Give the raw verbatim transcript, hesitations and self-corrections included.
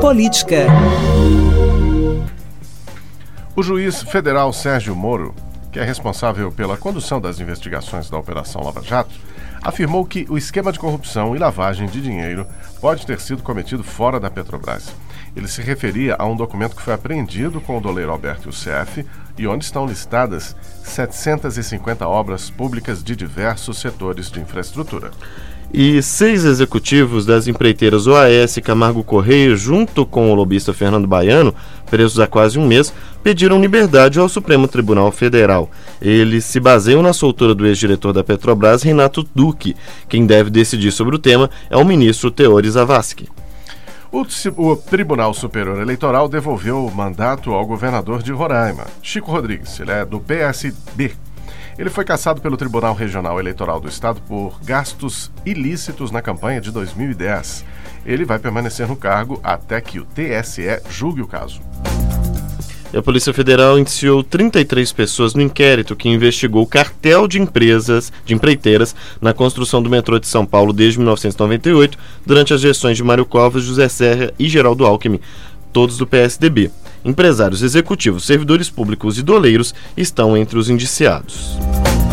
Política. O juiz federal Sérgio Moro, que é responsável pela condução das investigações da Operação Lava Jato, afirmou que o esquema de corrupção e lavagem de dinheiro pode ter sido cometido fora da Petrobras. Ele se referia a um documento que foi apreendido com o doleiro Alberto Youssef e onde estão listadas setecentas e cinquenta obras públicas de diversos setores de infraestrutura. E seis executivos das empreiteiras O A S e Camargo Correia, junto com o lobista Fernando Baiano, presos há quase um mês, pediram liberdade ao Supremo Tribunal Federal. Eles se baseiam na soltura do ex-diretor da Petrobras, Renato Duque. Quem deve decidir sobre o tema é o ministro Teori Zavascki. O, o Tribunal Superior Eleitoral devolveu o mandato ao governador de Roraima, Chico Rodrigues. Ele é do P S B. Ele foi cassado pelo Tribunal Regional Eleitoral do Estado por gastos ilícitos na campanha de dois mil e dez. Ele vai permanecer no cargo até que o T S E julgue o caso. E a Polícia Federal indiciou trinta e três pessoas no inquérito que investigou o cartel de empresas, de empreiteiras, na construção do metrô de São Paulo desde mil novecentos e noventa e oito, durante as gestões de Mário Covas, José Serra e Geraldo Alckmin, todos do P S D B. Empresários executivos, servidores públicos e doleiros estão entre os indiciados.